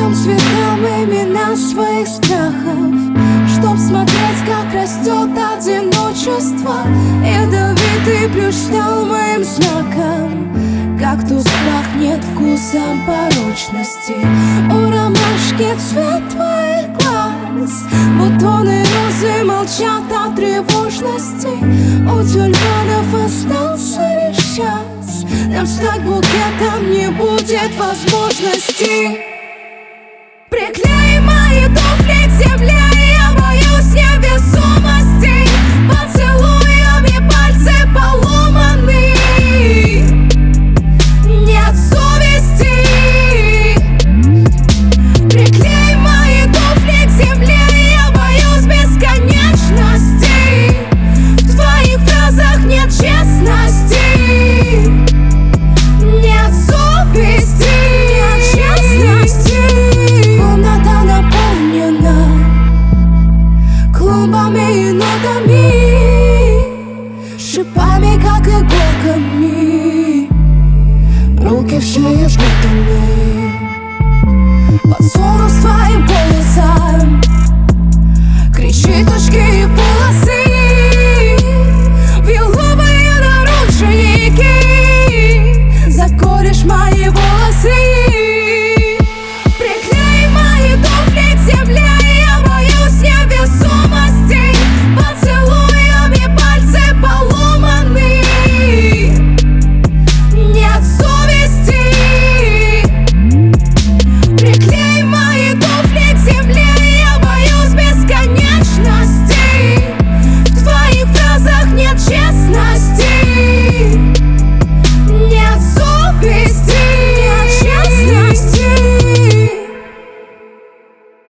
всем цветам имена своих страхов, чтоб смотреть, как растет одиночество. Ядовитый плющ стал моим знаком. Кактус пахнет вкусом порочности. У ромашки цвет твоих глаз. Бутоны розы молчат о тревожности. У тюльпанов остался лишь час. Нам стать букетом не будет возможности.